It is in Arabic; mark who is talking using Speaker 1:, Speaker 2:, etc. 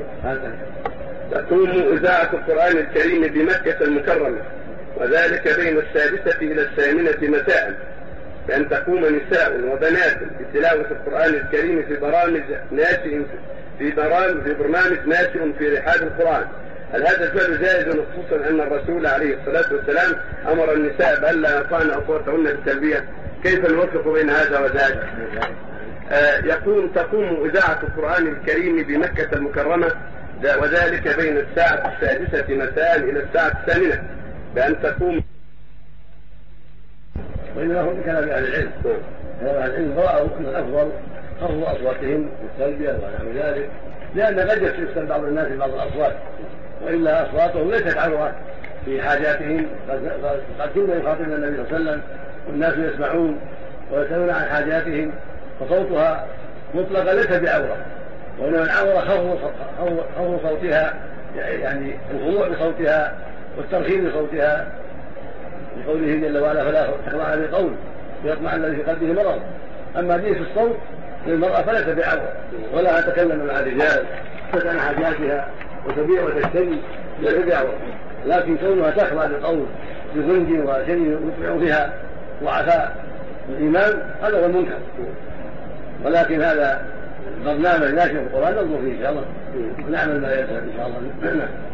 Speaker 1: تقوم إذاعة القرآن الكريم بمكة المكرمة، وذلك بين 6 إلى 8 مساء، بأن تقوم نساء وبنات بتلاوة القرآن الكريم في برنامج ناشئ في رحاب القرآن. هل هذا الفعل جائز، خصوصا أن الرسول عليه الصلاة والسلام أمر النساء بألا يرفعن أصواتهن بالتلبية؟ كيف نوفق بين هذا وذاك؟ تقوم إذاعة القرآن الكريم بمكة المكرمة، وذلك بين الساعة 6 مساء إلى الساعة 8، بأن تقوم.
Speaker 2: وإنما هو بكلام أهل العلم، أهل العلم رأوا أن الأفضل خفض أصواتهم بالتلبية ونحو ذلك، لأن قد يستمع بعض الناس بعض الأصوات، وإلا أصواتهم ليست عورة في حاجاتهم. قد كنا يخاطبنا النبي صلى الله عليه وسلم والناس يسمعون ويسألون عن حاجاتهم، فصوتها مطلقا ليس بعورة، وإنما العورة خفض صوتها، يعني الخضوع بصوتها والترخيم بصوتها، لقوله جل وعلا فلا تخضعن بالقول ويطمع الذي في قلبه مرض. أما جنس الصوت للمرأة فليس بعورة، ولا تتكلم مع الرجال تسأل عن حاجاتها وتبيع وتشتري ليس بعورة، لكن كونها تخضع للقول بغنج وشيء يطمع فيها وعفاء الإيمان هذا هو المنكر. ولكن هذا برنامج ناشئ في القرآن ننظر فيه إن شاء الله ونعمل ما يسأل إن شاء الله.